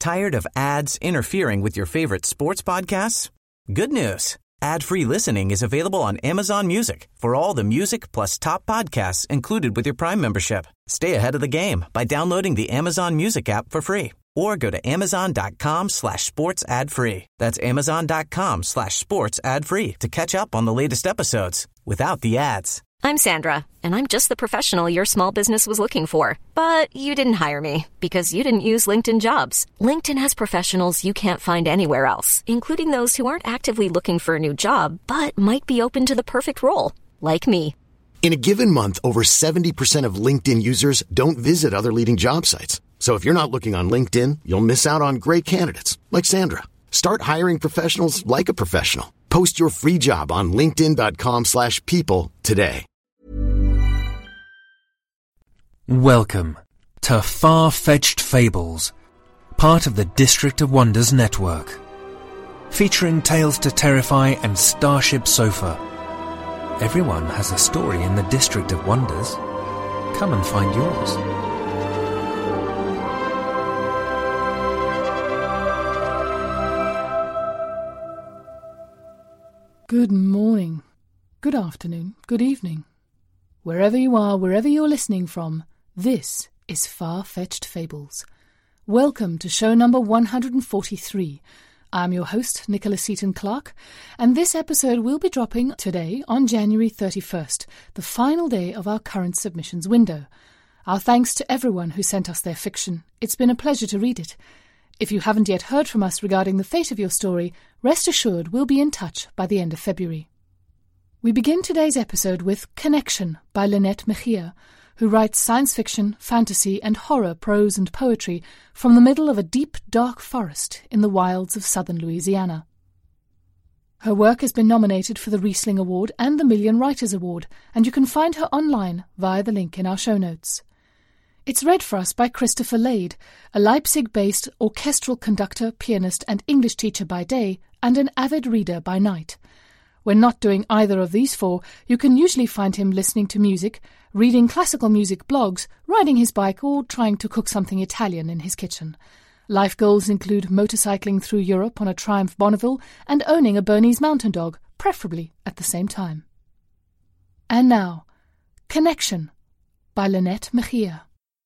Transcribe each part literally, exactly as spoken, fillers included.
Tired of ads interfering with your favorite sports podcasts? Good news. Ad-free listening is available on Amazon Music for all the music plus top podcasts included with your Prime membership. Stay ahead of the game by downloading the Amazon Music app for free or go to amazon.com slash sports ad free. That's amazon.com slash sports ad free to catch up on the latest episodes without the ads. I'm Sandra, and I'm just the professional your small business was looking for. But you didn't hire me because you didn't use LinkedIn Jobs. LinkedIn has professionals you can't find anywhere else, including those who aren't actively looking for a new job, but might be open to the perfect role, like me. In a given month, over seventy percent of LinkedIn users don't visit other leading job sites. So if you're not looking on LinkedIn, you'll miss out on great candidates like Sandra. Start hiring professionals like a professional. Post your free job on linkedin.com slash people today. Welcome to Far-Fetched Fables, part of the District of Wonders network. Featuring Tales to Terrify and Starship Sofa. Everyone has a story in the District of Wonders. Come and find yours. Good morning, good afternoon, good evening. Wherever you are, wherever you're listening from, this is Far-Fetched Fables. Welcome to show number one hundred forty-three. I'm your host, Nicholas Seaton Clark, and this episode will be dropping today on January thirty-first, the final day of our current submissions window. Our thanks to everyone who sent us their fiction. It's been a pleasure to read it. If you haven't yet heard from us regarding the fate of your story, rest assured we'll be in touch by the end of February. We begin today's episode with Connection by Lynette Mejia, who writes science fiction, fantasy, and horror prose and poetry from the middle of a deep, dark forest in the wilds of southern Louisiana. Her work has been nominated for the Riesling Award and the Million Writers Award, and you can find her online via the link in our show notes. It's read for us by Christopher Lade, a Leipzig-based orchestral conductor, pianist, and English teacher by day, and an avid reader by night. When not doing either of these four, you can usually find him listening to music, reading classical music blogs, riding his bike, or trying to cook something Italian in his kitchen. Life goals include motorcycling through Europe on a Triumph Bonneville and owning a Bernese Mountain Dog, preferably at the same time. And now, Connection by Lynette Mejia.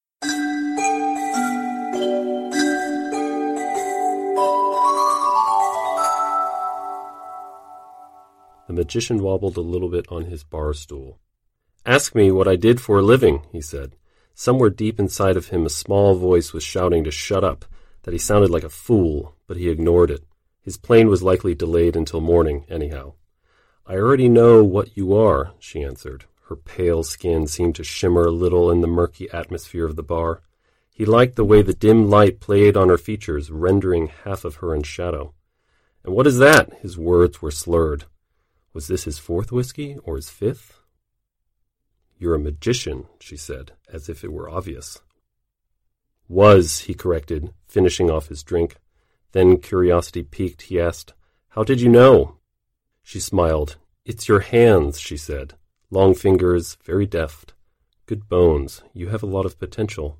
The magician wobbled a little bit on his bar stool. "Ask me what I did for a living," he said. Somewhere deep inside of him a small voice was shouting to shut up, that he sounded like a fool, but he ignored it. His plane was likely delayed until morning, anyhow. "I already know what you are," she answered. Her pale skin seemed to shimmer a little in the murky atmosphere of the bar. He liked the way the dim light played on her features, rendering half of her in shadow. "And what is that?" His words were slurred. Was this his fourth whiskey, or his fifth? "You're a magician," she said, as if it were obvious. "Was," he corrected, finishing off his drink. Then, curiosity piqued, he asked, "How did you know?" She smiled. "It's your hands," she said. "Long fingers, very deft. Good bones. You have a lot of potential."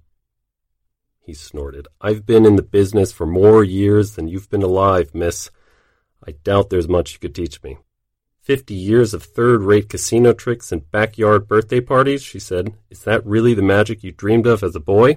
He snorted. "I've been in the business for more years than you've been alive, miss. I doubt there's much you could teach me." Fifty years of third-rate casino tricks and backyard birthday parties," she said. "Is that really the magic you dreamed of as a boy?"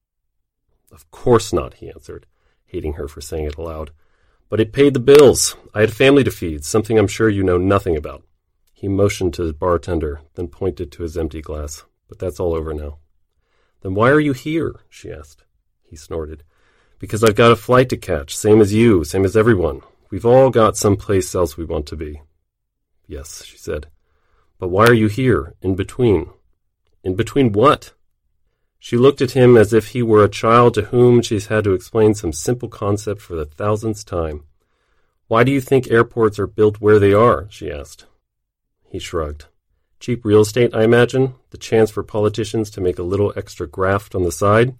"Of course not," he answered, hating her for saying it aloud. "But it paid the bills. I had a family to feed, something I'm sure you know nothing about." He motioned to his bartender, then pointed to his empty glass. "But that's all over now." "Then why are you here?" she asked. He snorted. "Because I've got a flight to catch, same as you, same as everyone. We've all got someplace else we want to be." "Yes," she said. "But why are you here, in between?" "In between what?" She looked at him as if he were a child to whom she's had to explain some simple concept for the thousandth time. "Why do you think airports are built where they are?" she asked. He shrugged. "Cheap real estate, I imagine? The chance for politicians to make a little extra graft on the side?"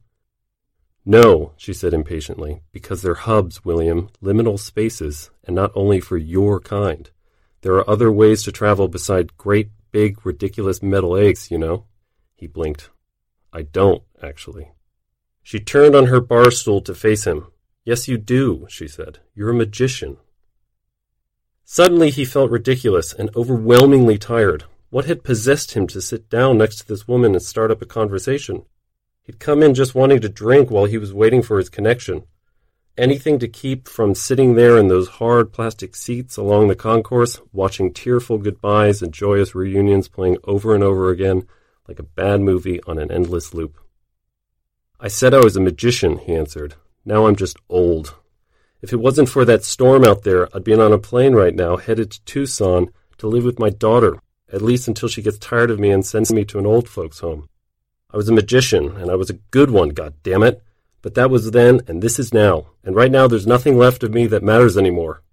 "No," she said impatiently, "because they're hubs, William, liminal spaces, and not only for your kind. There are other ways to travel beside great, big, ridiculous metal eggs, you know." He blinked. "I don't, actually." She turned on her bar stool to face him. Yes, you do, she said. You're a magician. Suddenly he felt ridiculous and overwhelmingly tired. What had possessed him to sit down next to this woman and start up a conversation? He'd come in just wanting to drink while he was waiting for his connection. Anything to keep from sitting there in those hard plastic seats along the concourse, watching tearful goodbyes and joyous reunions playing over and over again like a bad movie on an endless loop. I said I was a magician, he answered. Now I'm just old. If it wasn't for that storm out there, I'd be on a plane right now, headed to Tucson to live with my daughter, at least until she gets tired of me and sends me to an old folks' home. I was a magician, and I was a good one, goddammit. But that was then, and this is now. And right now there's nothing left of me that matters anymore.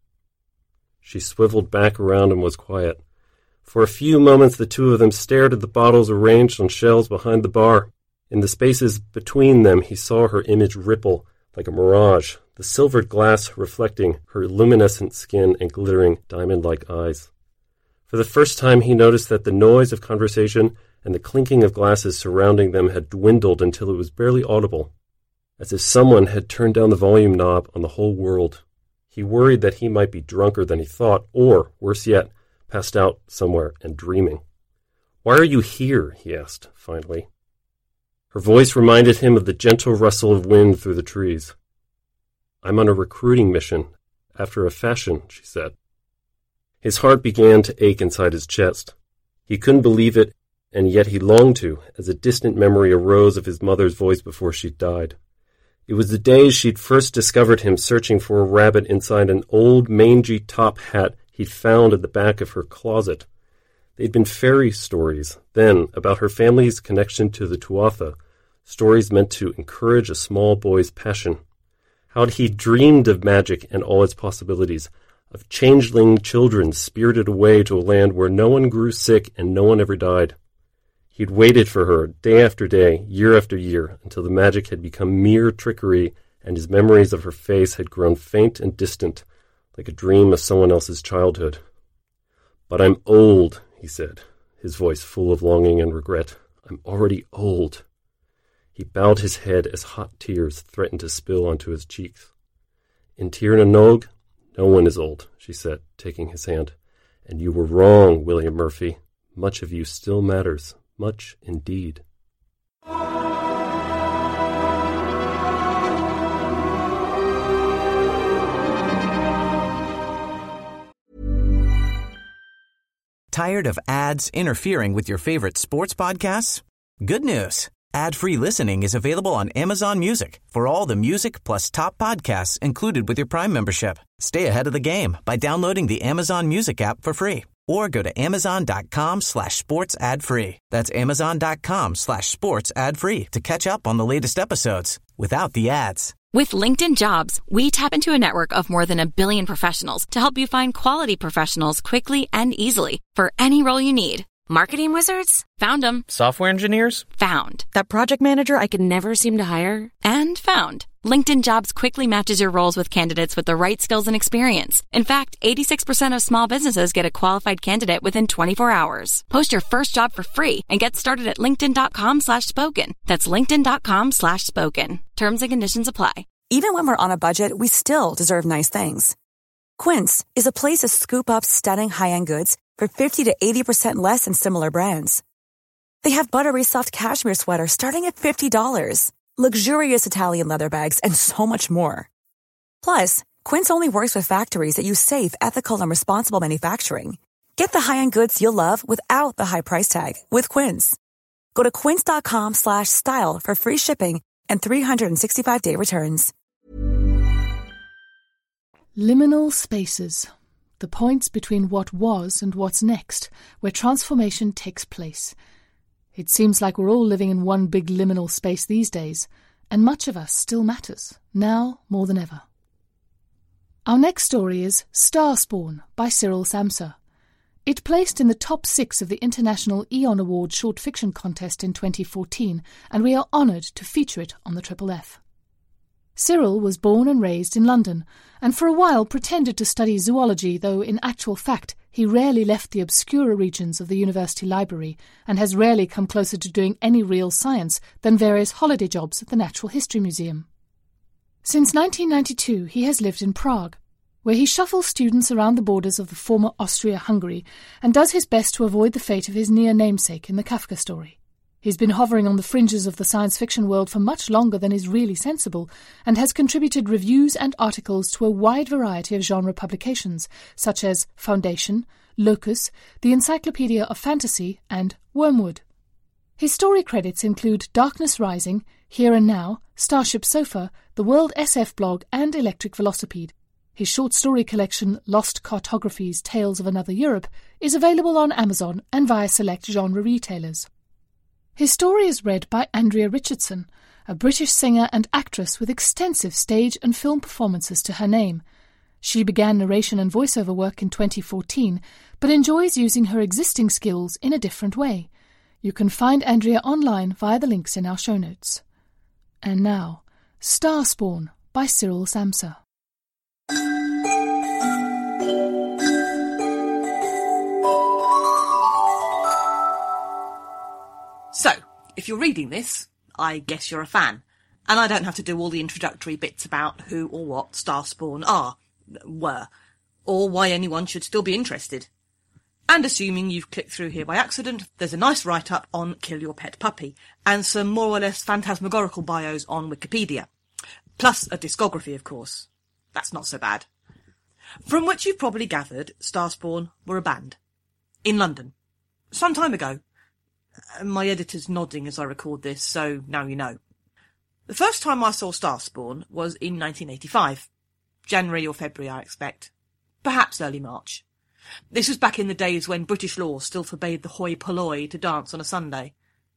She swiveled back around and was quiet. For a few moments the two of them stared at the bottles arranged on shelves behind the bar. In the spaces between them he saw her image ripple like a mirage, the silvered glass reflecting her luminescent skin and glittering diamond-like eyes. For the first time he noticed that the noise of conversation and the clinking of glasses surrounding them had dwindled until it was barely audible, as if someone had turned down the volume knob on the whole world. He worried that he might be drunker than he thought, or, worse yet, passed out somewhere and dreaming. "Why are you here?" he asked, finally. Her voice reminded him of the gentle rustle of wind through the trees. "I'm on a recruiting mission, after a fashion," she said. His heart began to ache inside his chest. He couldn't believe it, and yet he longed to, as a distant memory arose of his mother's voice before she died. It was the day she'd first discovered him searching for a rabbit inside an old mangy top hat he'd found at the back of her closet. They'd been fairy stories, then, about her family's connection to the Tuatha, stories meant to encourage a small boy's passion. How he'd dreamed of magic and all its possibilities, of changeling children spirited away to a land where no one grew sick and no one ever died. He'd waited for her, day after day, year after year, until the magic had become mere trickery and his memories of her face had grown faint and distant, like a dream of someone else's childhood. "But I'm old," he said, his voice full of longing and regret. "I'm already old." He bowed his head as hot tears threatened to spill onto his cheeks. "In Tir na Nog, no one is old," she said, taking his hand. "And you were wrong, William Murphy. Much of you still matters. Much indeed." Tired of ads interfering with your favorite sports podcasts? Good news. Ad-free listening is available on Amazon Music for all the music plus top podcasts included with your Prime membership. Stay ahead of the game by downloading the Amazon Music app for free. Or go to amazon.com slash sports ad free. That's amazon.com slash sports ad free to catch up on the latest episodes without the ads. With LinkedIn Jobs, we tap into a network of more than a billion professionals to help you find quality professionals quickly and easily for any role you need. Marketing wizards? Found them. Software engineers? Found. That project manager I could never seem to hire? And found. LinkedIn Jobs quickly matches your roles with candidates with the right skills and experience. In fact, eighty-six percent of small businesses get a qualified candidate within twenty-four hours. Post your first job for free and get started at linkedin.com slash spoken. That's linkedin.com slash spoken. Terms and conditions apply. Even when we're on a budget, we still deserve nice things. Quince is a place to scoop up stunning high-end goods for fifty to eighty percent less than similar brands. They have buttery soft cashmere sweaters starting at fifty dollars, luxurious Italian leather bags, and so much more. Plus, Quince only works with factories that use safe, ethical, and responsible manufacturing. Get the high-end goods you'll love without the high price tag with Quince. Go to quince.com slash style for free shipping and three sixty-five day returns. Liminal spaces. The points between what was and what's next, where transformation takes place. It seems like we're all living in one big liminal space these days, and much of us still matters, now more than ever. Our next story is Starspawn by Cyril Samsa. It placed in the top six of the International Aeon Award Short Fiction Contest in twenty fourteen, and we are honoured to feature it on the Triple F. Cyril was born and raised in London, and for a while pretended to study zoology, though in actual fact he rarely left the obscurer regions of the university library and has rarely come closer to doing any real science than various holiday jobs at the Natural History Museum. Since nineteen ninety-two, he has lived in Prague, where he shuffles students around the borders of the former Austria-Hungary and does his best to avoid the fate of his near namesake in the Kafka story. He's been hovering on the fringes of the science fiction world for much longer than is really sensible, and has contributed reviews and articles to a wide variety of genre publications, such as Foundation, Locus, the Encyclopedia of Fantasy, and Wormwood. His story credits include Darkness Rising, Here and Now, Starship Sofa, the World S F blog, and Electric Velocipede. His short story collection, Lost Cartographies, Tales of Another Europe, is available on Amazon and via select genre retailers. His story is read by Andrea Richardson, a British singer and actress with extensive stage and film performances to her name. She began narration and voiceover work in twenty fourteen, but enjoys using her existing skills in a different way. You can find Andrea online via the links in our show notes. And now, Starspawn by Cyril Samsa. So, if you're reading this, I guess you're a fan, and I don't have to do all the introductory bits about who or what Starspawn are, were, or why anyone should still be interested. And assuming you've clicked through here by accident, there's a nice write-up on Kill Your Pet Puppy, and some more or less phantasmagorical bios on Wikipedia. Plus a discography, of course. That's not so bad. From which you've probably gathered, Starspawn were a band. In London. Some time ago. My editor's nodding as I record this, so now you know. The first time I saw Starspawn was in nineteen eighty-five. January or February, I expect. Perhaps early March. This was back in the days when British law still forbade the hoi polloi to dance on a Sunday.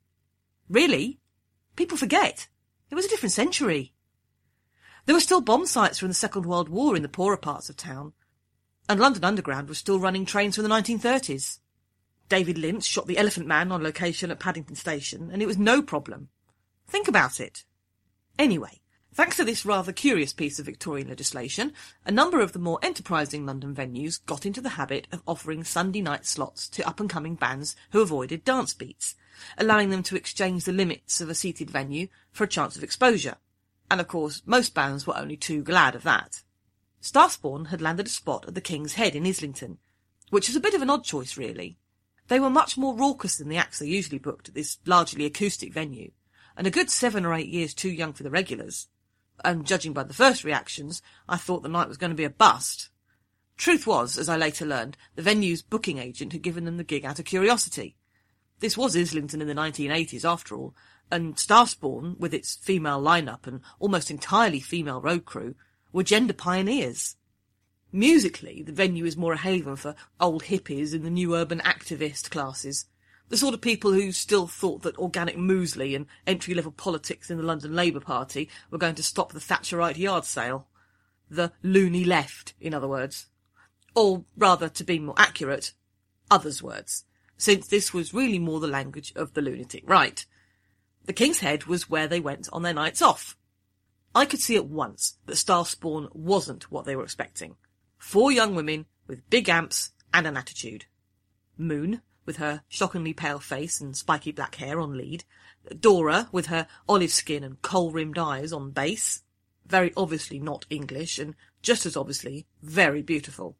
Really? People forget. It was a different century. There were still bomb sites from the Second World War in the poorer parts of town, and London Underground was still running trains from the nineteen thirties. David Lynch shot the Elephant Man on location at Paddington Station, and it was no problem. Think about it. Anyway, thanks to this rather curious piece of Victorian legislation, a number of the more enterprising London venues got into the habit of offering Sunday night slots to up-and-coming bands who avoided dance beats, allowing them to exchange the limits of a seated venue for a chance of exposure. And of course, most bands were only too glad of that. Starspawn had landed a spot at the King's Head in Islington, which was a bit of an odd choice, really. They were much more raucous than the acts they usually booked at this largely acoustic venue, and a good seven or eight years too young for the regulars. And judging by the first reactions, I thought the night was going to be a bust. Truth was, as I later learned, the venue's booking agent had given them the gig out of curiosity. This was Islington in the nineteen eighties, after all, and Starspawn, with its female line-up and almost entirely female road crew, were gender pioneers. Musically, the venue is more a haven for old hippies and the new urban activist classes, the sort of people who still thought that organic muesli and entry-level politics in the London Labour Party were going to stop the Thatcherite yard sale. The loony left, in other words. Or, rather, to be more accurate, others' words, since this was really more the language of the lunatic right. The King's Head was where they went on their nights off. I could see at once that Starspawn wasn't what they were expecting. Four young women with big amps and an attitude. Moon, with her shockingly pale face and spiky black hair on lead. Dora, with her olive skin and coal-rimmed eyes on bass. Very obviously not English, and just as obviously very beautiful.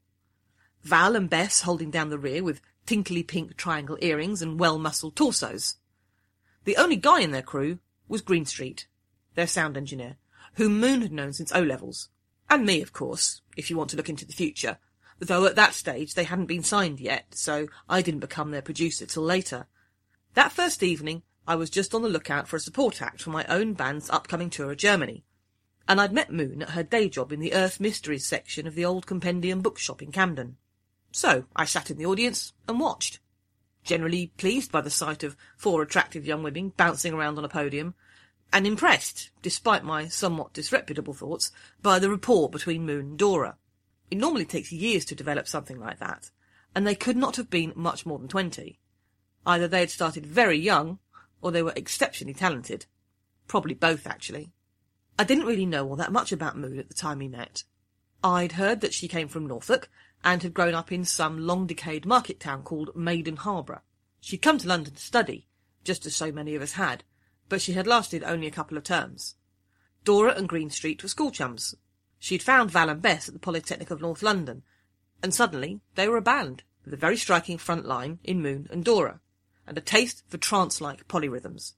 Val and Bess holding down the rear with tinkly pink triangle earrings and well-muscled torsos. The only guy in their crew was Greenstreet, their sound engineer, whom Moon had known since O-levels. And me, of course, if you want to look into the future, though at that stage they hadn't been signed yet, so I didn't become their producer till later. That first evening, I was just on the lookout for a support act for my own band's upcoming tour of Germany, and I'd met Moon at her day job in the Earth Mysteries section of the old Compendium bookshop in Camden. So I sat in the audience and watched, generally pleased by the sight of four attractive young women bouncing around on a podium, and impressed, despite my somewhat disreputable thoughts, by the rapport between Moon and Dora. It normally takes years to develop something like that, and they could not have been much more than twenty. Either they had started very young, or they were exceptionally talented. Probably both, actually. I didn't really know all that much about Moon at the time we met. I'd heard that she came from Norfolk, and had grown up in some long-decayed market town called Maiden Harborough. She'd come to London to study, just as so many of us had, but she had lasted only a couple of terms. Dora and Greenstreet were school chums. She'd found Val and Bess at the Polytechnic of North London, and suddenly they were a band, with a very striking front line in Moon and Dora, and a taste for trance-like polyrhythms.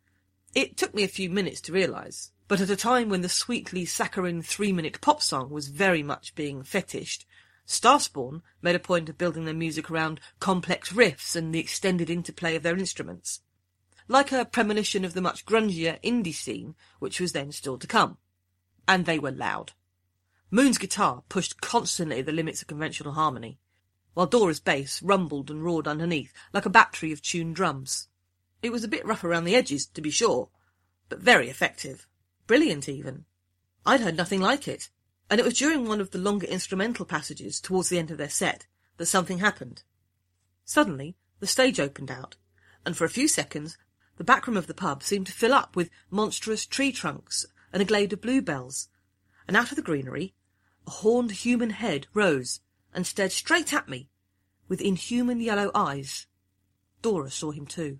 It took me a few minutes to realise, but at a time when the sweetly saccharine three-minute pop song was very much being fetished, Starspawn made a point of building their music around complex riffs and the extended interplay of their instruments, like a premonition of the much grungier indie scene which was then still to come. And they were loud. Moon's guitar pushed constantly the limits of conventional harmony, while Dora's bass rumbled and roared underneath like a battery of tuned drums. It was a bit rough around the edges, to be sure, but very effective. Brilliant, even. I'd heard nothing like it, and it was during one of the longer instrumental passages towards the end of their set that something happened. Suddenly, the stage opened out, and for a few seconds the back room of the pub seemed to fill up with monstrous tree trunks and a glade of bluebells, and out of the greenery a horned human head rose and stared straight at me with inhuman yellow eyes. Dora saw him too.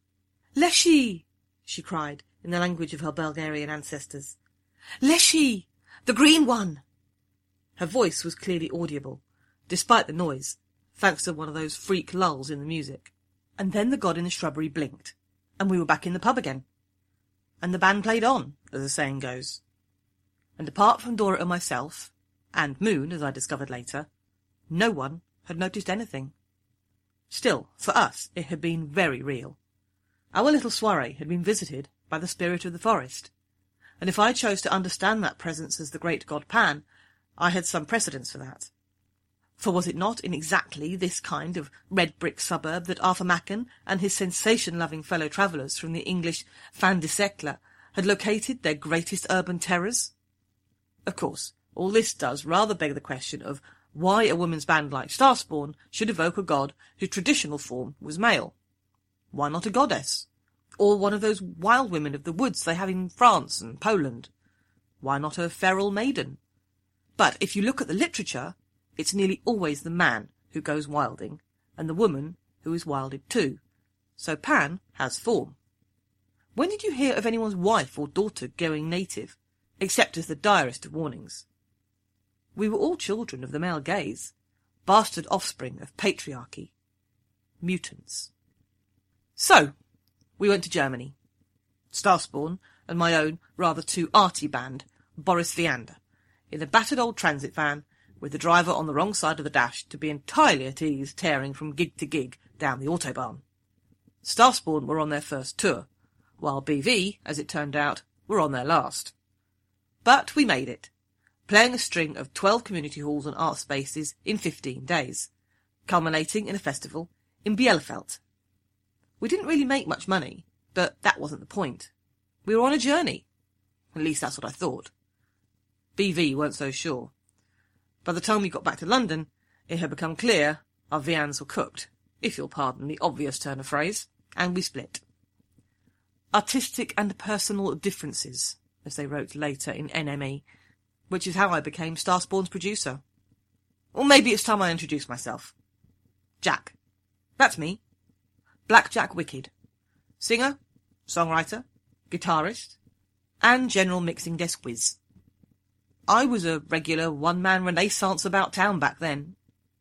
"Leshy!" she cried in the language of her Bulgarian ancestors. "Leshy! The green one!" Her voice was clearly audible, despite the noise, thanks to one of those freak lulls in the music. And then the god in the shrubbery blinked, and we were back in the pub again. And the band played on, as the saying goes. And apart from Dora and myself, and Moon, as I discovered later, no one had noticed anything. Still, for us, it had been very real. Our little soirée had been visited by the spirit of the forest, and if I chose to understand that presence as the great god Pan, I had some precedence for that. For was it not in exactly this kind of red-brick suburb that Arthur Machen and his sensation-loving fellow travellers from the English fin de siècle had located their greatest urban terrors? Of course, all this does rather beg the question of why a woman's band like Starspawn should evoke a god whose traditional form was male. Why not a goddess? Or one of those wild women of the woods they have in France and Poland? Why not a feral maiden? But if you look at the literature, it's nearly always the man who goes wilding, and the woman who is wilded too. So Pan has form. When did you hear of anyone's wife or daughter going native, except as the direst of warnings? We were all children of the male gaze, bastard offspring of patriarchy. Mutants. So, we went to Germany. Starspawn and my own rather too arty band, Boris Viander, in a battered old transit van, with the driver on the wrong side of the dash to be entirely at ease tearing from gig to gig down the autobahn. Starspawn were on their first tour, while B V, as it turned out, were on their last. But we made it, playing a string of twelve community halls and art spaces in fifteen days, culminating in a festival in Bielefeld. We didn't really make much money, but that wasn't the point. We were on a journey. At least that's what I thought. B V weren't so sure. By the time we got back to London, it had become clear our viands were cooked, if you'll pardon the obvious turn of phrase, and we split. Artistic and personal differences, as they wrote later in N M E, which is how I became Starspawn's producer. Or maybe it's time I introduced myself. Jack. That's me. Blackjack Wicked. Singer, songwriter, guitarist, and general mixing desk whiz. I was a regular one-man renaissance about town back then.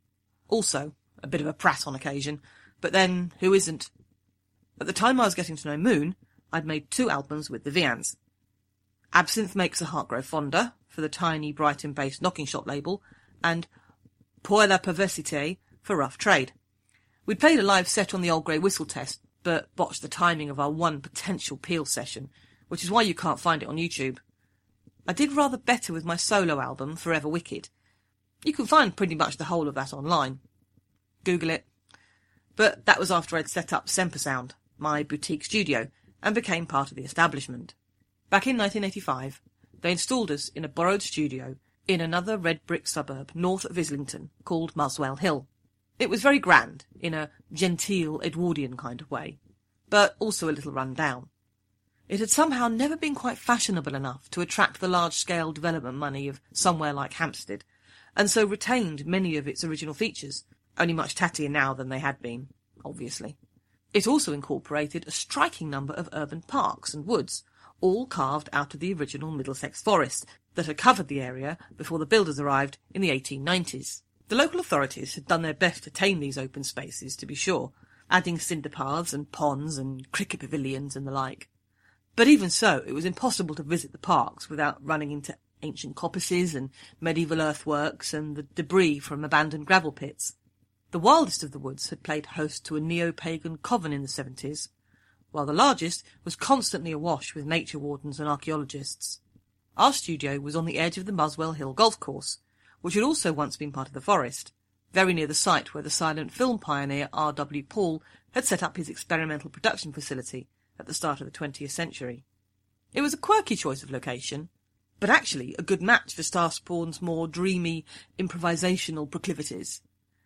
Also, a bit of a prat on occasion, but then, who isn't? At the time I was getting to know Moon, I'd made two albums with the Vians. Absinthe Makes the Heart Grow Fonder, for the tiny Brighton-based Knocking Shop label, and Pour la Perversité for Rough Trade. We'd played a live set on the Old Grey Whistle test, but botched the timing of our one potential Peel session, which is why you can't find it on YouTube. I did rather better with my solo album, Forever Wicked. You can find pretty much the whole of that online. Google it. But that was after I'd set up Sempersound, my boutique studio, and became part of the establishment. Back in nineteen eighty-five, they installed us in a borrowed studio in another red-brick suburb north of Islington called Muswell Hill. It was very grand, in a genteel Edwardian kind of way, but also a little run down. It had somehow never been quite fashionable enough to attract the large-scale development money of somewhere like Hampstead, and so retained many of its original features, only much tattier now than they had been, obviously. It also incorporated a striking number of urban parks and woods, all carved out of the original Middlesex forest that had covered the area before the builders arrived in the eighteen nineties. The local authorities had done their best to tame these open spaces, to be sure, adding cinder paths and ponds and cricket pavilions and the like. But even so, it was impossible to visit the parks without running into ancient coppices and medieval earthworks and the debris from abandoned gravel pits. The wildest of the woods had played host to a neo-pagan coven in the seventies, while the largest was constantly awash with nature wardens and archaeologists. Our studio was on the edge of the Muswell Hill golf course, which had also once been part of the forest, very near the site where the silent film pioneer R W Paul had set up his experimental production facility at the start of the twentieth century. It was a quirky choice of location, but actually a good match for Starspawn's more dreamy, improvisational proclivities.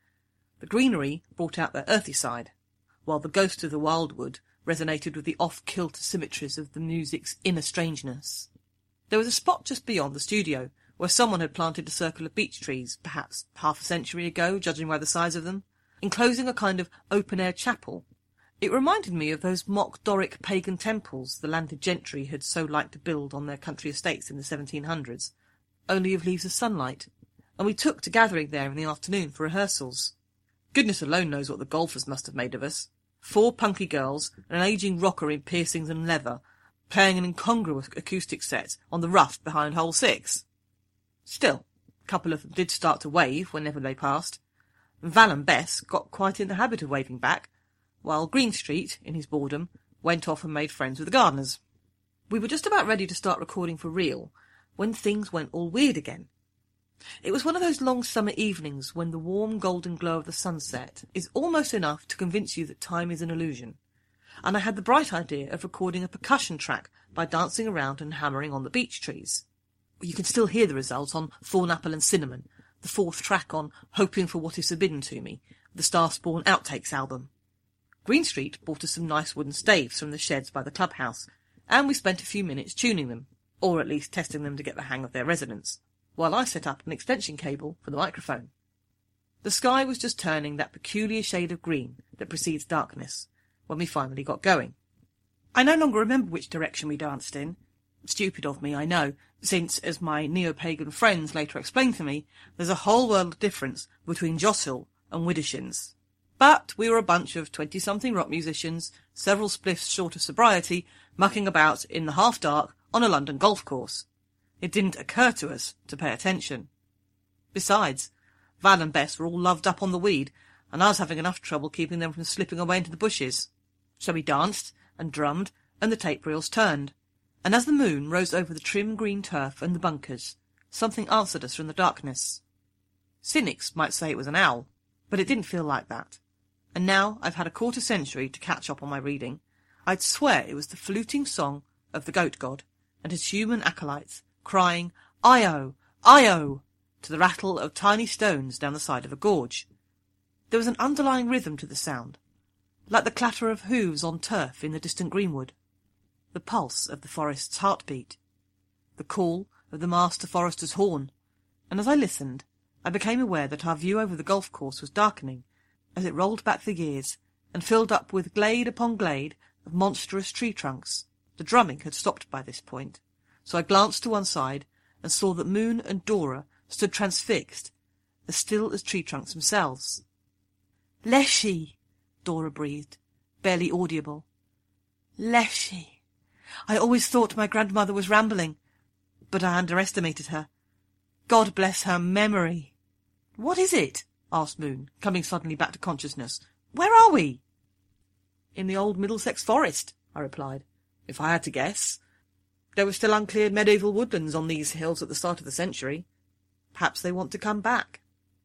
The greenery brought out their earthy side, while the ghost of the wildwood resonated with the off-kilter symmetries of the music's inner strangeness. There was a spot just beyond the studio where someone had planted a circle of beech trees, perhaps half a century ago, judging by the size of them, enclosing a kind of open-air chapel. It reminded me of those mock Doric pagan temples the landed gentry had so liked to build on their country estates in the seventeen hundreds, only of leaves of sunlight, and we took to gathering there in the afternoon for rehearsals. Goodness alone knows what the golfers must have made of us. Four punky girls and an ageing rocker in piercings and leather, playing an incongruous acoustic set on the rough behind hole six. Still, a couple of them did start to wave whenever they passed, and Val and Bess got quite in the habit of waving back, while Greenstreet, in his boredom, went off and made friends with the gardeners. We were just about ready to start recording for real, when things went all weird again. It was one of those long summer evenings when the warm golden glow of the sunset is almost enough to convince you that time is an illusion, and I had the bright idea of recording a percussion track by dancing around and hammering on the beech trees. You can still hear the result on Thornapple and Cinnamon, the fourth track on Hoping for What Is Forbidden to Me, the Starspawn Outtakes album. Greenstreet bought us some nice wooden staves from the sheds by the clubhouse, and we spent a few minutes tuning them, or at least testing them to get the hang of their resonance, while I set up an extension cable for the microphone. The sky was just turning that peculiar shade of green that precedes darkness, when we finally got going. I no longer remember which direction we danced in. Stupid of me, I know, since, as my neo-pagan friends later explained to me, there's a whole world of difference between Jossill and Widdershins. But we were a bunch of twenty-something rock musicians, several spliffs short of sobriety, mucking about in the half-dark on a London golf course. It didn't occur to us to pay attention. Besides, Val and Bess were all loved up on the weed, and I was having enough trouble keeping them from slipping away into the bushes. So we danced and drummed, and the tape reels turned, and as the moon rose over the trim green turf and the bunkers, something answered us from the darkness. Cynics might say it was an owl, but it didn't feel like that. And now I've had a quarter century to catch up on my reading. I'd swear it was the fluting song of the goat god and his human acolytes crying "Io! Io!" to the rattle of tiny stones down the side of a gorge. There was an underlying rhythm to the sound, like the clatter of hooves on turf in the distant greenwood, the pulse of the forest's heartbeat, the call of the master forester's horn, and as I listened, I became aware that our view over the golf course was darkening as it rolled back the years and filled up with glade upon glade of monstrous tree trunks. The drumming had stopped by this point, so I glanced to one side and saw that Moon and Dora stood transfixed, as still as tree trunks themselves. "Leshy," Dora breathed, barely audible. "Leshy. I always thought my grandmother was rambling, but I underestimated her. God bless her memory." "What is it?" asked Moon, coming suddenly back to consciousness. "Where are we?" "In the old Middlesex forest," I replied, "if I had to guess. There were still uncleared medieval woodlands on these hills at the start of the century. Perhaps they want to come back."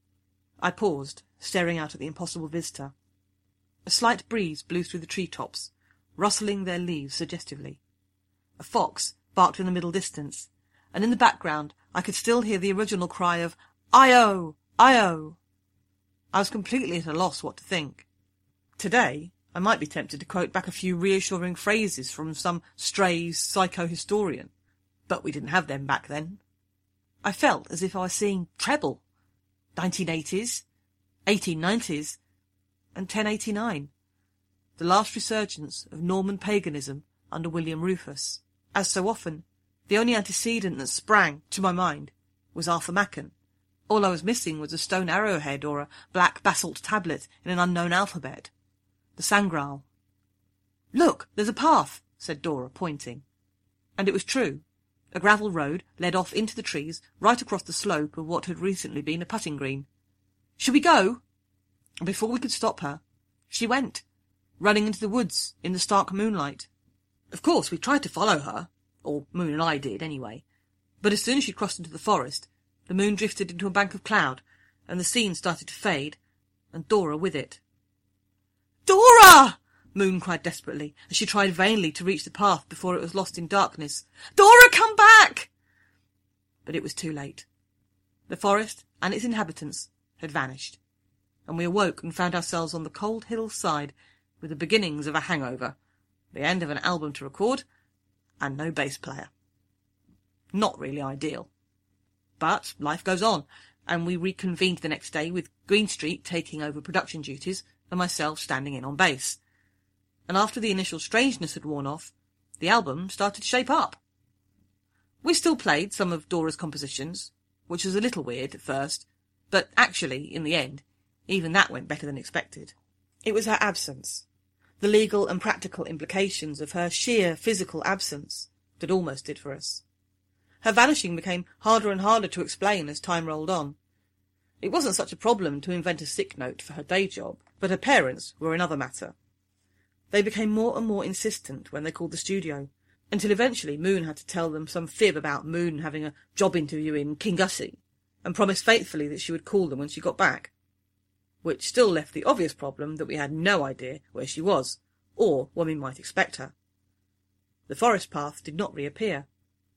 I paused, staring out at the impossible vista. A slight breeze blew through the tree-tops, rustling their leaves suggestively. A fox barked in the middle distance, and in the background I could still hear the original cry of "Io! Io!" I was completely at a loss what to think. Today I might be tempted to quote back a few reassuring phrases from some stray psycho-historian, but we didn't have them back then. I felt as if I was seeing treble, nineteen eighties, eighteen nineties, and ten eighty-nine, the last resurgence of Norman paganism under William Rufus. As so often, the only antecedent that sprang to my mind was Arthur Machen. All I was missing was a stone arrowhead or a black basalt tablet in an unknown alphabet. The Sangreal. "Look, there's a path," said Dora, pointing. And it was true. A gravel road led off into the trees right across the slope of what had recently been a putting green. "Shall we go?" And before we could stop her, she went, running into the woods in the stark moonlight. Of course, we tried to follow her, or Moon and I did, anyway. But as soon as she crossed into the forest, the moon drifted into a bank of cloud, and the scene started to fade, and Dora with it. "Dora!" Moon cried desperately, as she tried vainly to reach the path before it was lost in darkness. "Dora, come back!" But it was too late. The forest and its inhabitants had vanished, and we awoke and found ourselves on the cold hillside with the beginnings of a hangover, the end of an album to record, and no bass player. Not really ideal. But life goes on, and we reconvened the next day with Greenstreet taking over production duties and myself standing in on bass. And after the initial strangeness had worn off, the album started to shape up. We still played some of Dora's compositions, which was a little weird at first, but actually, in the end, even that went better than expected. It was her absence, the legal and practical implications of her sheer physical absence, that almost did for us. Her vanishing became harder and harder to explain as time rolled on. It wasn't such a problem to invent a sick note for her day job, but her parents were another matter. They became more and more insistent when they called the studio, until eventually Moon had to tell them some fib about Moon having a job interview in Kingussie, and promise faithfully that she would call them when she got back. Which still left the obvious problem that we had no idea where she was, or when we might expect her. The forest path did not reappear.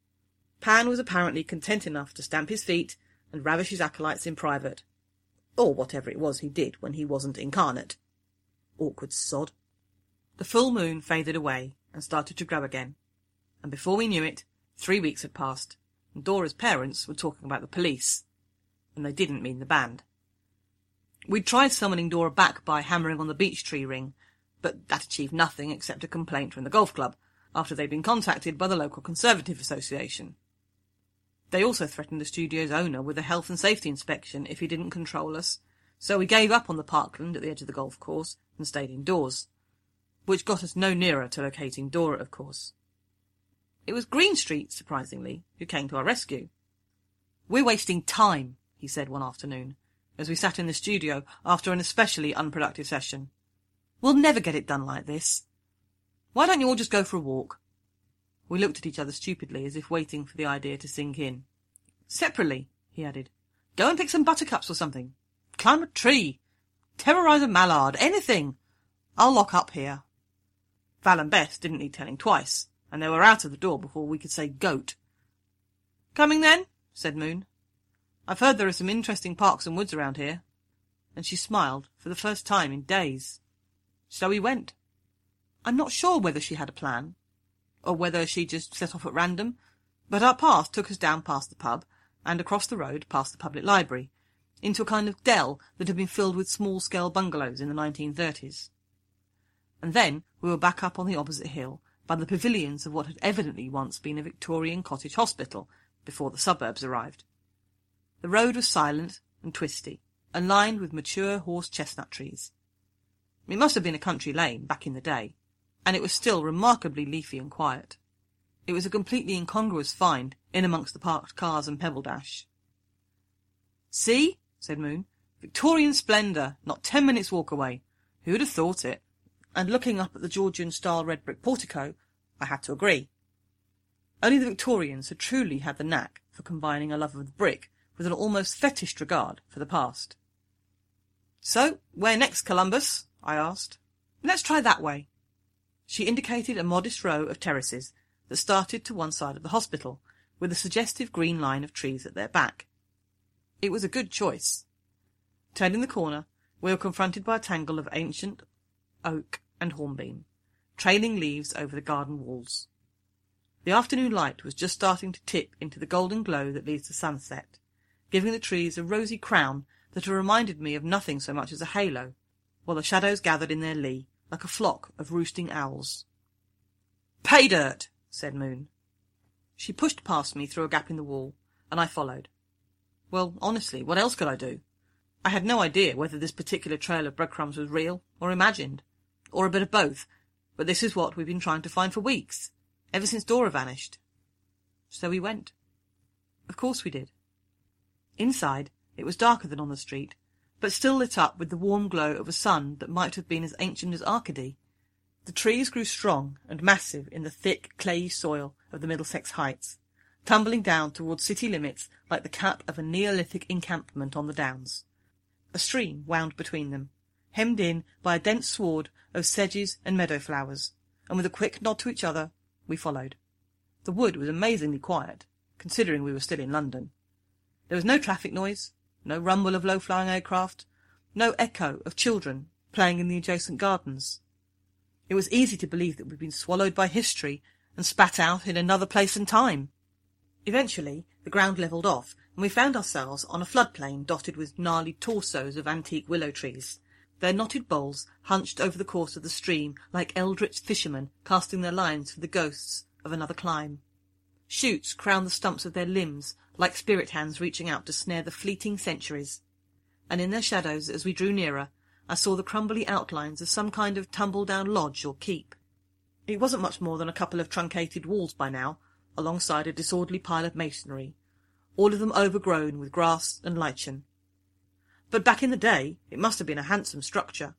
Pan was apparently content enough to stamp his feet and ravish his acolytes in private. Or whatever it was he did when he wasn't incarnate. Awkward sod. The full moon faded away and started to grow again, and before we knew it, three weeks had passed, and Dora's parents were talking about the police, and they didn't mean the band. We'd tried summoning Dora back by hammering on the beech tree ring, but that achieved nothing except a complaint from the golf club, after they'd been contacted by the local Conservative Association. They also threatened the studio's owner with a health and safety inspection if he didn't control us, so we gave up on the parkland at the edge of the golf course and stayed indoors, which got us no nearer to locating Dora, of course. It was Greenstreet, surprisingly, who came to our rescue. "We're wasting time," he said one afternoon, as we sat in the studio after an especially unproductive session. "We'll never get it done like this. Why don't you all just go for a walk?" We looked at each other stupidly, as if waiting for the idea to sink in. "Separately," he added. "Go and pick some buttercups or something. Climb a tree. Terrorise a mallard. Anything. I'll lock up here." Val and Bess didn't need telling twice, and they were out of the door before we could say goat. "Coming then?" said Moon. "I've heard there are some interesting parks and woods around here." And she smiled for the first time in days. So we went. I'm not sure whether she had a plan, or whether she just set off at random, but our path took us down past the pub, and across the road past the public library, into a kind of dell that had been filled with small-scale bungalows in the nineteen thirties. And then we were back up on the opposite hill, by the pavilions of what had evidently once been a Victorian cottage hospital, before the suburbs arrived. The road was silent and twisty, and lined with mature horse-chestnut trees. It must have been a country lane back in the day, and it was still remarkably leafy and quiet. It was a completely incongruous find in amongst the parked cars and pebble dash. "See," said Moon, "Victorian splendour, not ten minutes' walk away. Who'd have thought it?" And looking up at the Georgian-style red brick portico, I had to agree. Only the Victorians had truly had the knack for combining a love of the brick with an almost fetish regard for the past. "So, where next, Columbus?" I asked. "Let's try that way." She indicated a modest row of terraces that started to one side of the hospital, with a suggestive green line of trees at their back. It was a good choice. Turning the corner, we were confronted by a tangle of ancient oak and hornbeam, trailing leaves over the garden walls. The afternoon light was just starting to tip into the golden glow that leads to sunset, giving the trees a rosy crown that reminded me of nothing so much as a halo, while the shadows gathered in their lee like a flock of roosting owls. "Pay dirt," said Moon. She pushed past me through a gap in the wall, and I followed. Well, honestly, what else could I do? I had no idea whether this particular trail of breadcrumbs was real or imagined, or a bit of both, but this is what we've been trying to find for weeks, ever since Dora vanished. So we went. Of course we did. Inside, it was darker than on the street, but still lit up with the warm glow of a sun that might have been as ancient as Arcady. The trees grew strong and massive in the thick, clayey soil of the Middlesex Heights, tumbling down towards city limits like the cap of a Neolithic encampment on the downs. A stream wound between them, hemmed in by a dense sward of sedges and meadow flowers, and with a quick nod to each other, we followed. The wood was amazingly quiet, considering we were still in London. There was no traffic noise, no rumble of low-flying aircraft, no echo of children playing in the adjacent gardens. It was easy to believe that we'd been swallowed by history and spat out in another place and time. Eventually, the ground levelled off, and we found ourselves on a floodplain dotted with gnarly torsos of antique willow trees, their knotted boles hunched over the course of the stream like eldritch fishermen casting their lines for the ghosts of another clime. Shoots crowned the stumps of their limbs like spirit hands reaching out to snare the fleeting centuries, and in their shadows, as we drew nearer, I saw the crumbly outlines of some kind of tumble-down lodge or keep. It wasn't much more than a couple of truncated walls by now, alongside a disorderly pile of masonry, all of them overgrown with grass and lichen. But back in the day, it must have been a handsome structure.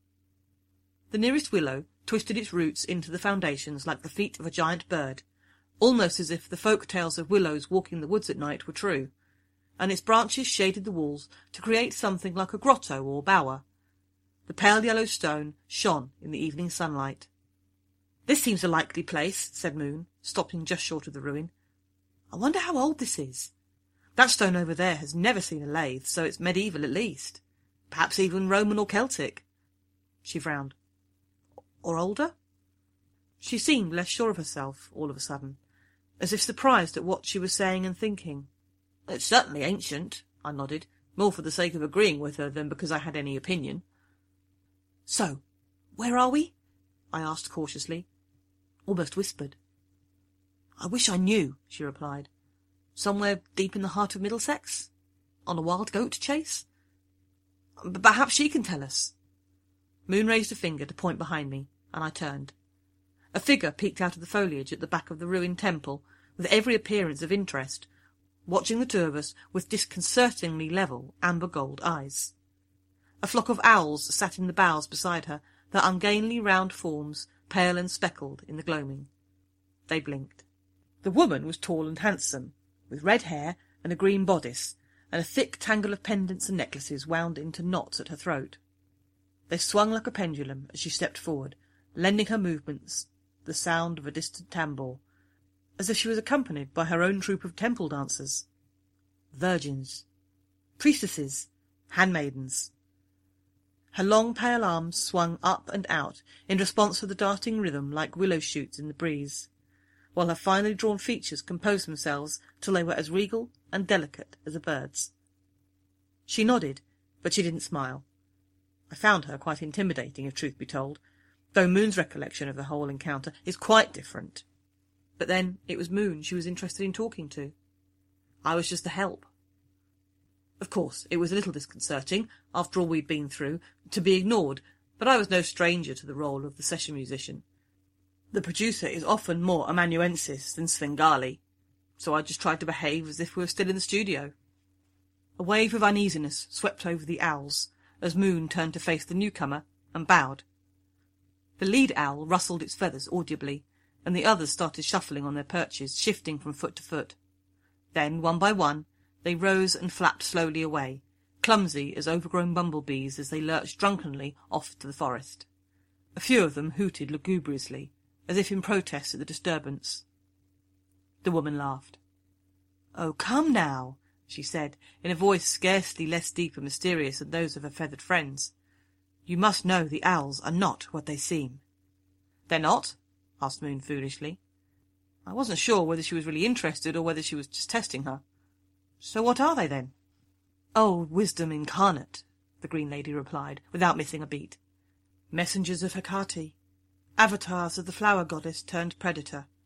The nearest willow twisted its roots into the foundations like the feet of a giant bird, almost as if the folk tales of willows walking the woods at night were true, and its branches shaded the walls to create something like a grotto or bower. The pale yellow stone shone in the evening sunlight. "This seems a likely place," said Moon, stopping just short of the ruin. "I wonder how old this is. That stone over there has never seen a lathe, so it's medieval at least. Perhaps even Roman or Celtic." She frowned. "Or older?" She seemed less sure of herself all of a sudden, as if surprised at what she was saying and thinking. "It's certainly ancient," I nodded, more for the sake of agreeing with her than because I had any opinion. "So, where are we?" I asked cautiously, almost whispered. "I wish I knew," she replied. "Somewhere deep in the heart of Middlesex? On a wild goat chase? But perhaps she can tell us." Moon raised a finger to point behind me, and I turned. A figure peeked out of the foliage at the back of the ruined temple, with every appearance of interest, watching the two of us with disconcertingly level amber-gold eyes. A flock of owls sat in the boughs beside her, their ungainly round forms pale and speckled in the gloaming. They blinked. The woman was tall and handsome, with red hair and a green bodice, and a thick tangle of pendants and necklaces wound into knots at her throat. They swung like a pendulum as she stepped forward, lending her movements the sound of a distant tambour, as if she was accompanied by her own troop of temple dancers. Virgins, priestesses, handmaidens. Her long pale arms swung up and out in response to the darting rhythm like willow shoots in the breeze, while her finely drawn features composed themselves till they were as regal and delicate as a bird's. She nodded, but she didn't smile. I found her quite intimidating, if truth be told, though Moon's recollection of the whole encounter is quite different. But then it was Moon she was interested in talking to. I was just a help. Of course, it was a little disconcerting, after all we'd been through, to be ignored, but I was no stranger to the role of the session musician. The producer is often more amanuensis than Svengali, so I just tried to behave as if we were still in the studio. A wave of uneasiness swept over the owls, as Moon turned to face the newcomer and bowed. The lead owl rustled its feathers audibly, and the others started shuffling on their perches, shifting from foot to foot. Then, one by one, they rose and flapped slowly away, clumsy as overgrown bumblebees as they lurched drunkenly off to the forest. A few of them hooted lugubriously, as if in protest at the disturbance. The woman laughed. "Oh, come now," she said, in a voice scarcely less deep and mysterious than those of her feathered friends. "You must know the owls are not what they seem." "They're not?" asked Moon foolishly. I wasn't sure whether she was really interested or whether she was just testing her. "So what are they, then?" "Oh, wisdom incarnate," the Green Lady replied, without missing a beat. "Messengers of Hecate, avatars of the flower goddess turned predator,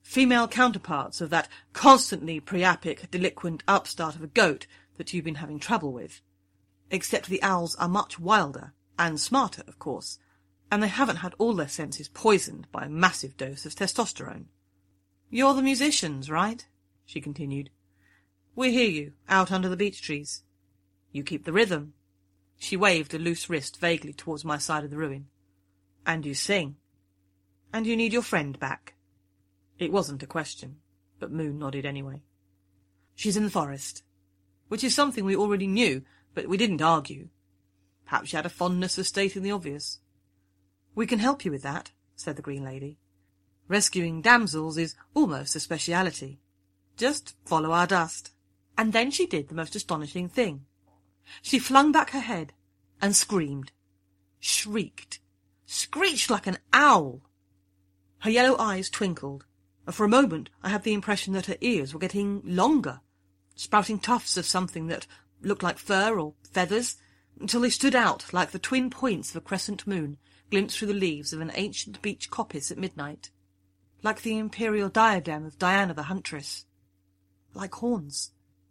Female counterparts of that constantly priapic, delinquent upstart of a goat that you've been having trouble with. Except the owls are much wilder, and smarter, of course, and they haven't had all their senses poisoned by a massive dose of testosterone. You're the musicians, right? She continued. We hear you, out under the beech trees. You keep the rhythm. She waved a loose wrist vaguely towards my side of the ruin. And you sing. And you need your friend back. It wasn't a question, but Moon nodded anyway. She's in the forest, which is something we already knew, but we didn't argue. Perhaps she had a fondness for stating the obvious. We can help you with that, said the Green Lady. Rescuing damsels is almost a speciality. Just follow our dust. And then she did the most astonishing thing. She flung back her head and screamed. Shrieked. Screeched like an owl. Her yellow eyes twinkled, and for a moment I had the impression that her ears were getting longer, sprouting tufts of something that looked like fur or feathers, until they stood out like the twin points of a crescent moon glimpsed through the leaves of an ancient beech coppice at midnight, like the imperial diadem of Diana the Huntress, like horns.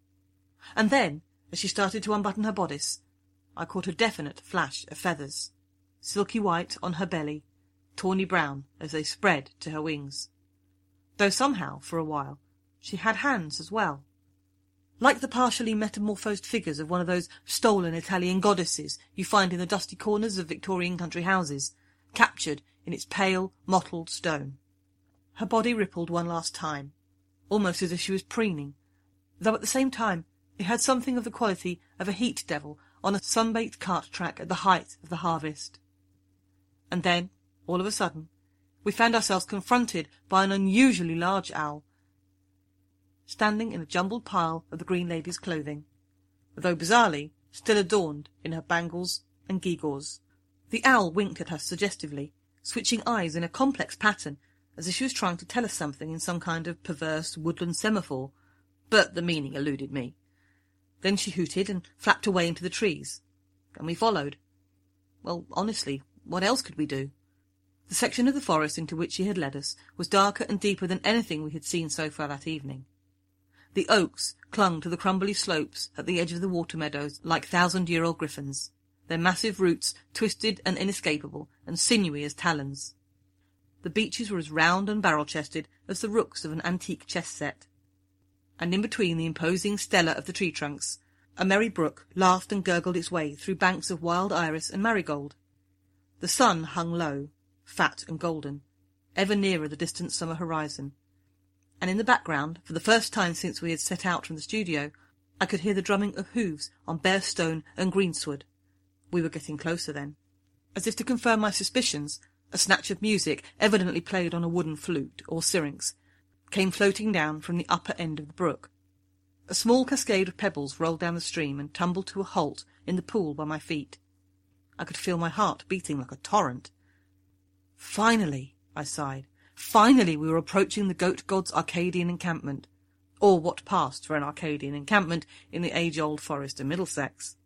And then, as she started to unbutton her bodice, I caught a definite flash of feathers, silky white on her belly, tawny brown as they spread to her wings. Though somehow, for a while, she had hands as well, like the partially metamorphosed figures of one of those stolen Italian goddesses you find in the dusty corners of Victorian country houses, captured in its pale, mottled stone. Her body rippled one last time, almost as if she was preening, though at the same time it had something of the quality of a heat devil on a sun-baked cart track at the height of the harvest. And then, all of a sudden, we found ourselves confronted by an unusually large owl, standing in a jumbled pile of the Green Lady's clothing, though bizarrely still adorned in her bangles and gewgaws. The owl winked at us suggestively, switching eyes in a complex pattern, as if she was trying to tell us something in some kind of perverse woodland semaphore, but the meaning eluded me. Then she hooted and flapped away into the trees, and we followed. Well, honestly, what else could we do? The section of the forest into which she had led us was darker and deeper than anything we had seen so far that evening. The oaks clung to the crumbly slopes at the edge of the water meadows like thousand-year-old griffins, their massive roots twisted and inescapable and sinewy as talons. The beeches were as round and barrel-chested as the rooks of an antique chess set. And in between the imposing stela of the tree trunks, a merry brook laughed and gurgled its way through banks of wild iris and marigold. The sun hung low, fat and golden, ever nearer the distant summer horizon, and in the background, for the first time since we had set out from the studio, I could hear the drumming of hooves on bare stone and greensward. We were getting closer then. As if to confirm my suspicions, a snatch of music, evidently played on a wooden flute or syrinx, came floating down from the upper end of the brook. A small cascade of pebbles rolled down the stream and tumbled to a halt in the pool by my feet. I could feel my heart beating like a torrent. Finally, I sighed. Finally we were approaching the goat god's Arcadian encampment, or what passed for an Arcadian encampment in the age-old forest of Middlesex.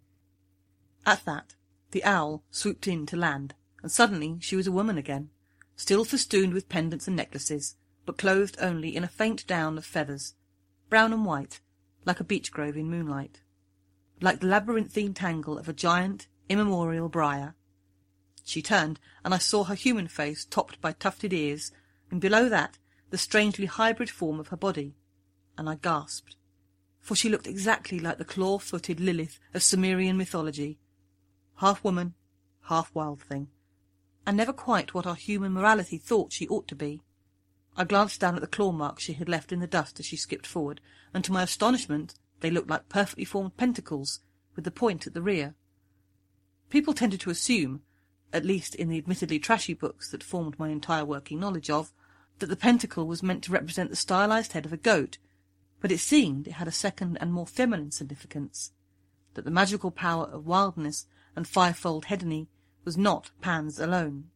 At that, the owl swooped in to land, and suddenly she was a woman again, still festooned with pendants and necklaces, but clothed only in a faint down of feathers, brown and white, like a beech grove in moonlight, like the labyrinthine tangle of a giant, immemorial briar. She turned, and I saw her human face topped by tufted ears, and below that the strangely hybrid form of her body, and I gasped, for she looked exactly like the claw-footed Lilith of Sumerian mythology, half woman, half wild thing, and never quite what our human morality thought she ought to be. I glanced down at the claw marks she had left in the dust as she skipped forward, and to my astonishment they looked like perfectly formed pentacles, with the point at the rear. People tended to assume, at least in the admittedly trashy books that formed my entire working knowledge of, that the pentacle was meant to represent the stylized head of a goat, but it seemed it had a second and more feminine significance, that the magical power of wildness and fivefold hedony was not Pan's alone.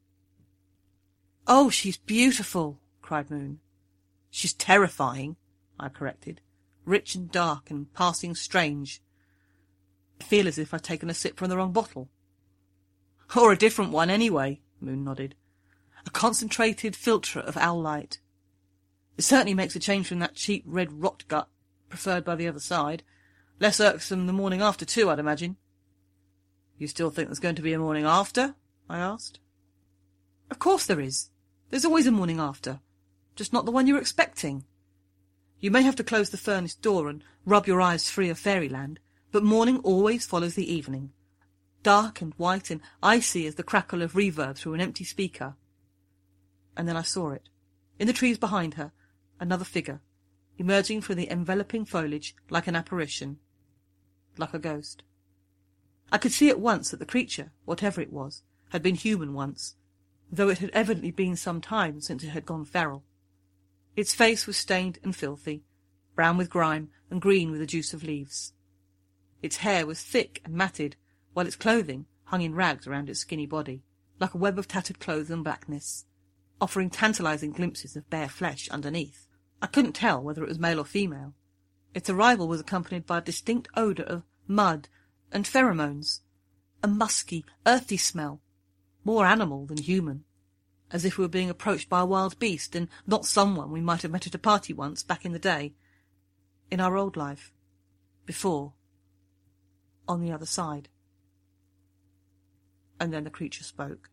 "Oh, she's beautiful!" cried Moon. "She's terrifying," I corrected. "Rich and dark and passing strange. I feel as if I'd taken a sip from the wrong bottle." "Or a different one, anyway," Moon nodded. "A concentrated filtre of owl light. It certainly makes a change from that cheap red rot gut preferred by the other side. Less irksome the morning after, too, I'd imagine. You still think there's going to be a morning after? I asked. Of course there is. There's always a morning after. Just not the one you're expecting. You may have to close the furnace door and rub your eyes free of fairyland, but morning always follows the evening, dark and white and icy as the crackle of reverb through an empty speaker. And then I saw it, in the trees behind her, another figure, emerging from the enveloping foliage like an apparition, like a ghost. I could see at once that the creature, whatever it was, had been human once, though it had evidently been some time since it had gone feral. Its face was stained and filthy, brown with grime and green with the juice of leaves. Its hair was thick and matted, while its clothing hung in rags around its skinny body, like a web of tattered clothes and blackness, offering tantalizing glimpses of bare flesh underneath. I couldn't tell whether it was male or female. Its arrival was accompanied by a distinct odour of mud and pheromones, a musky, earthy smell, more animal than human, as if we were being approached by a wild beast and not someone we might have met at a party once back in the day, in our old life, before, on the other side. And then the creature spoke.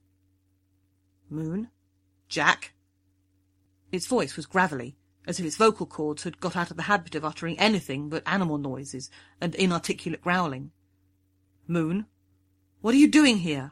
Moon? Jack? Its voice was gravelly, as if its vocal cords had got out of the habit of uttering anything but animal noises and inarticulate growling. Moon, what are you doing here?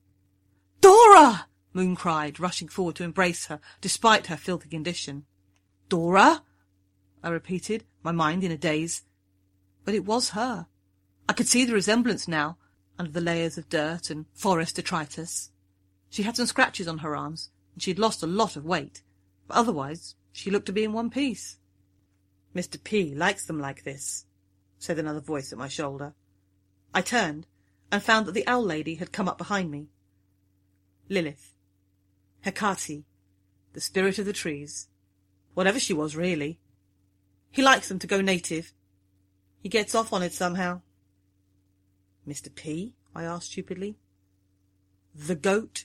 Dora! Moon cried, rushing forward to embrace her, despite her filthy condition. Dora? I repeated, my mind in a daze. But it was her. I could see the resemblance now, under the layers of dirt and forest detritus. She had some scratches on her arms, and she had lost a lot of weight, but otherwise she looked to be in one piece. Mister P likes them like this, said another voice at my shoulder. I turned, and found that the owl lady had come up behind me. Lilith. Hecate, the spirit of the trees. Whatever she was, really. He likes them to go native. He gets off on it somehow. Mister P? I asked stupidly. The goat?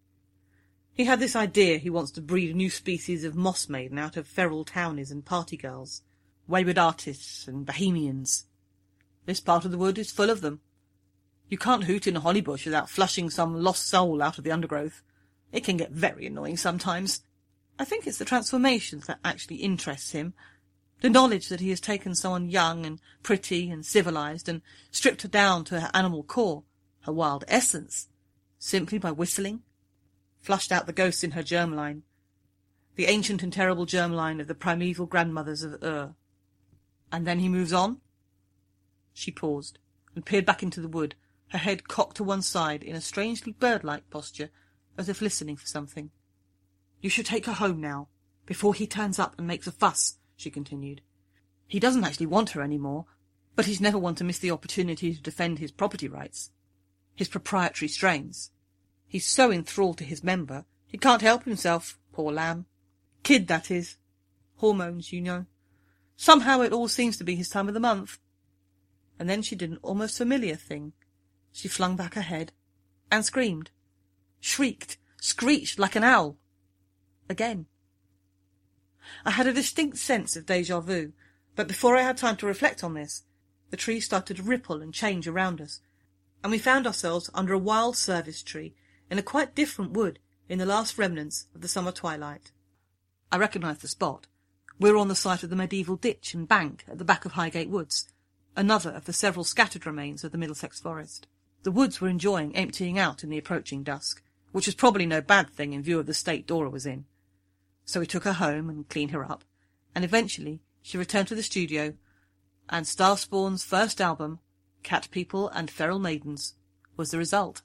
He had this idea he wants to breed a new species of moss maiden out of feral townies and party girls, wayward artists and bohemians. This part of the wood is full of them. You can't hoot in a holly bush without flushing some lost soul out of the undergrowth. It can get very annoying sometimes. I think it's the transformations that actually interests him. The knowledge that he has taken someone young and pretty and civilized and stripped her down to her animal core, her wild essence, simply by whistling, flushed out the ghosts in her germline, the ancient and terrible germline of the primeval grandmothers of Ur. And then he moves on? She paused and peered back into the wood, her head cocked to one side in a strangely bird-like posture, as if listening for something. You should take her home now, before he turns up and makes a fuss, she continued. He doesn't actually want her any more, but he's never one to miss the opportunity to defend his property rights, his proprietary strains. He's so enthralled to his member, he can't help himself, poor lamb. Kid, that is. Hormones, you know. Somehow it all seems to be his time of the month. And then she did an almost familiar thing. She flung back her head and screamed. Shrieked, screeched like an owl. Again. I had a distinct sense of déjà vu, but before I had time to reflect on this, the trees started to ripple and change around us, and we found ourselves under a wild service tree in a quite different wood in the last remnants of the summer twilight. I recognised the spot. We were on the site of the medieval ditch and bank at the back of Highgate Woods, another of the several scattered remains of the Middlesex Forest. The woods were enjoying emptying out in the approaching dusk, which was probably no bad thing in view of the state Dora was in. So we took her home and cleaned her up, and eventually she returned to the studio, and Starspawn's first album, Cat People and Feral Maidens, was the result.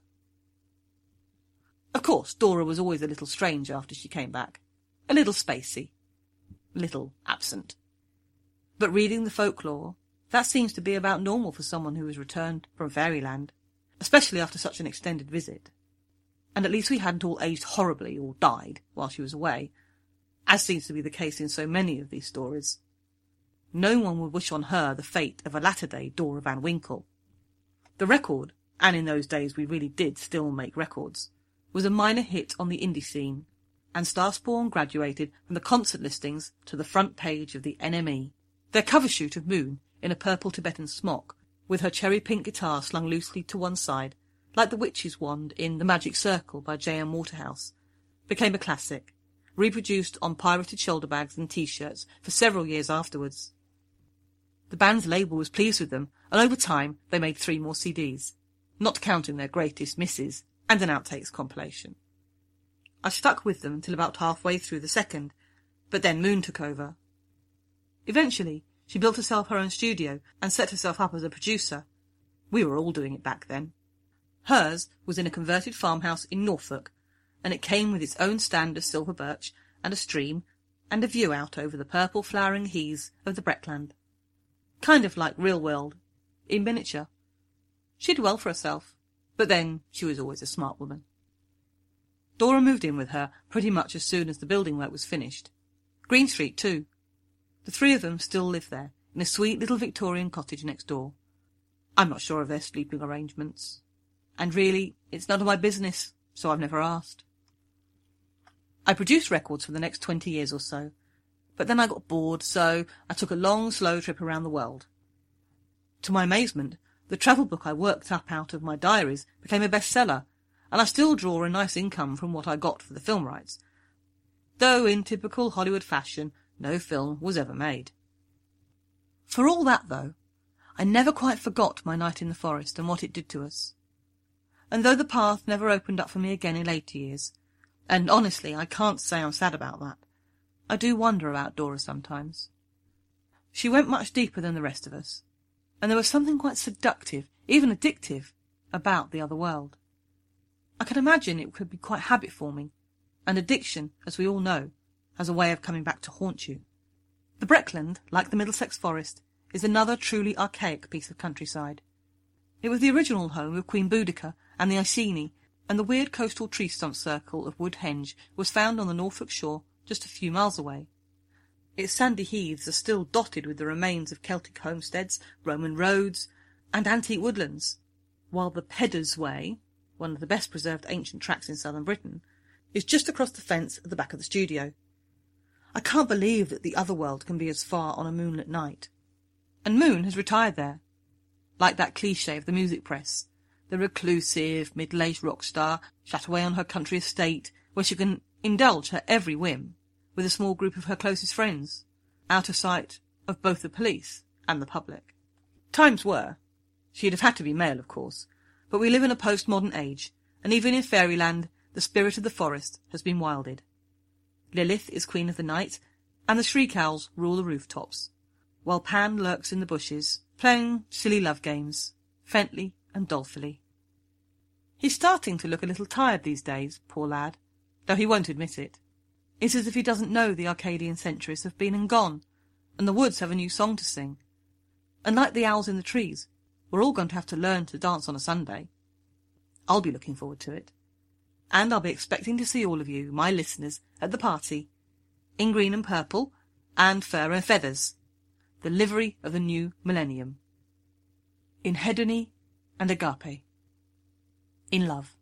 Of course, Dora was always a little strange after she came back, a little spacey, a little absent. But reading the folklore, that seems to be about normal for someone who has returned from fairyland, especially after such an extended visit. And at least we hadn't all aged horribly or died while she was away, as seems to be the case in so many of these stories. No one would wish on her the fate of a latter-day Dora Van Winkle. The record, and in those days we really did still make records, was a minor hit on the indie scene, and Starspawn graduated from the concert listings to the front page of the N M E. Their cover shoot of Moon, in a purple Tibetan smock, with her cherry-pink guitar slung loosely to one side, like the witch's wand in The Magic Circle by J M Waterhouse, became a classic, reproduced on pirated shoulder bags and T-shirts for several years afterwards. The band's label was pleased with them, and over time they made three more C Ds, not counting their greatest misses and an outtakes compilation. I stuck with them until about halfway through the second, but then Moon took over. Eventually, she built herself her own studio and set herself up as a producer. We were all doing it back then. Hers was in a converted farmhouse in Norfolk, and it came with its own stand of silver birch and a stream and a view out over the purple flowering heaths of the Breckland. Kind of like Real World, in miniature. She did well for herself, but then she was always a smart woman. Dora moved in with her pretty much as soon as the building work was finished. Green Street, too. The three of them still live there, in a sweet little Victorian cottage next door. I'm not sure of their sleeping arrangements. And really, it's none of my business, so I've never asked. I produced records for the next twenty years or so, but then I got bored, so I took a long, slow trip around the world. To my amazement, the travel book I worked up out of my diaries became a bestseller, and I still draw a nice income from what I got for the film rights, though in typical Hollywood fashion, no film was ever made. For all that, though, I never quite forgot my night in the forest and what it did to us. And though the path never opened up for me again in later years, and honestly I can't say I'm sad about that, I do wonder about Dora sometimes. She went much deeper than the rest of us, and there was something quite seductive, even addictive, about the other world. I can imagine it could be quite habit-forming, and addiction, as we all know, has a way of coming back to haunt you. The Breckland, like the Middlesex Forest, is another truly archaic piece of countryside. It was the original home of Queen Boudica and the Iceni, and the weird coastal tree stump circle of Woodhenge was found on the Norfolk shore just a few miles away. Its sandy heaths are still dotted with the remains of Celtic homesteads, Roman roads, and antique woodlands, while the Peddar's Way, one of the best preserved ancient tracks in southern Britain, is just across the fence at the back of the studio. I can't believe that the other world can be as far on a moonlit night. And Moon has retired there. Like that cliché of the music press, the reclusive, middle-aged rock star shut away on her country estate, where she can indulge her every whim with a small group of her closest friends, out of sight of both the police and the public. Times were. She'd have had to be male, of course, but we live in a postmodern age, and even in fairyland the spirit of the forest has been wilded. Lilith is queen of the night, and the shriek owls rule the rooftops, while Pan lurks in the bushes, playing silly love games, Fentley and Dolphy. He's starting to look a little tired these days, poor lad, though he won't admit it. It's as if he doesn't know the Arcadian centuries have been and gone, and the woods have a new song to sing. And like the owls in the trees, we're all going to have to learn to dance on a Sunday. I'll be looking forward to it. And I'll be expecting to see all of you, my listeners, at the party, in green and purple, and fur and feathers, the livery of the new millennium. In hedony and agape. In love.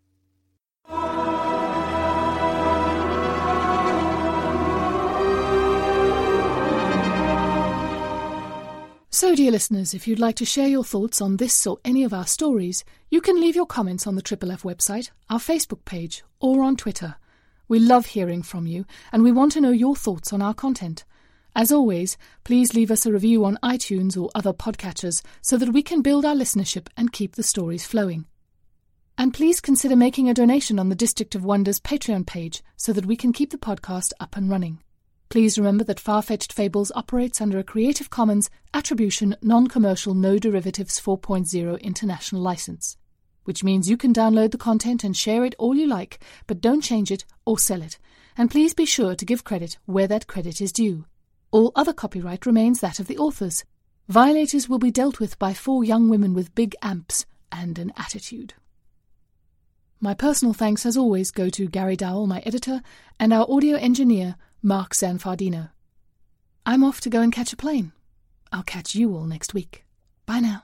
So, dear listeners, if you'd like to share your thoughts on this or any of our stories, you can leave your comments on the Triple F website, our Facebook page, or on Twitter. We love hearing from you, and we want to know your thoughts on our content. As always, please leave us a review on iTunes or other podcatchers so that we can build our listenership and keep the stories flowing. And please consider making a donation on the District of Wonders Patreon page so that we can keep the podcast up and running. Please remember that Far-Fetched Fables operates under a Creative Commons Attribution Non-Commercial No Derivatives four point oh international license, which means you can download the content and share it all you like, but don't change it or sell it. And please be sure to give credit where that credit is due. All other copyright remains that of the authors. Violators will be dealt with by four young women with big amps and an attitude. My personal thanks, as always, go to Gary Dowell, my editor, and our audio engineer, Mark Zanfardino. I'm off to go and catch a plane. I'll catch you all next week. Bye now.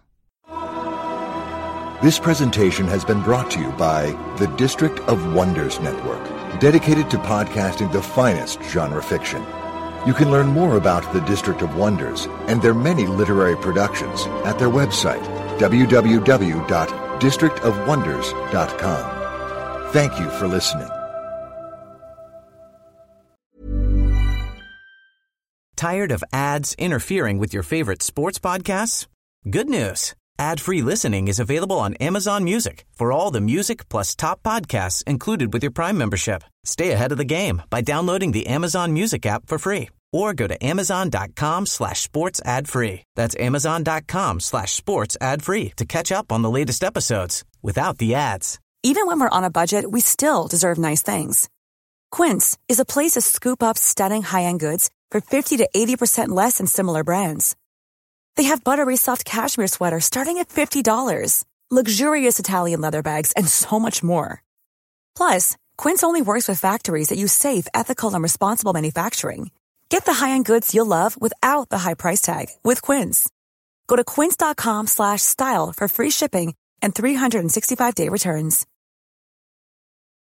This presentation has been brought to you by the District of Wonders Network, dedicated to podcasting the finest genre fiction. You can learn more about the District of Wonders and their many literary productions at their website, w w w dot district of wonders dot com. Thank you for listening. Tired of ads interfering with your favorite sports podcasts? Good news. Ad-free listening is available on Amazon Music for all the music plus top podcasts included with your Prime membership. Stay ahead of the game by downloading the Amazon Music app for free or go to amazon.com slash sports ad free. That's amazon.com slash sports ad free to catch up on the latest episodes without the ads. Even when we're on a budget, we still deserve nice things. Quince is a place to scoop up stunning high-end goods for fifty to eighty percent less than similar brands. They have buttery soft cashmere sweaters starting at fifty dollars, luxurious Italian leather bags, and so much more. Plus, Quince only works with factories that use safe, ethical, and responsible manufacturing. Get the high-end goods you'll love without the high price tag with Quince. Go to quince.com slash style for free shipping and three sixty-five day returns.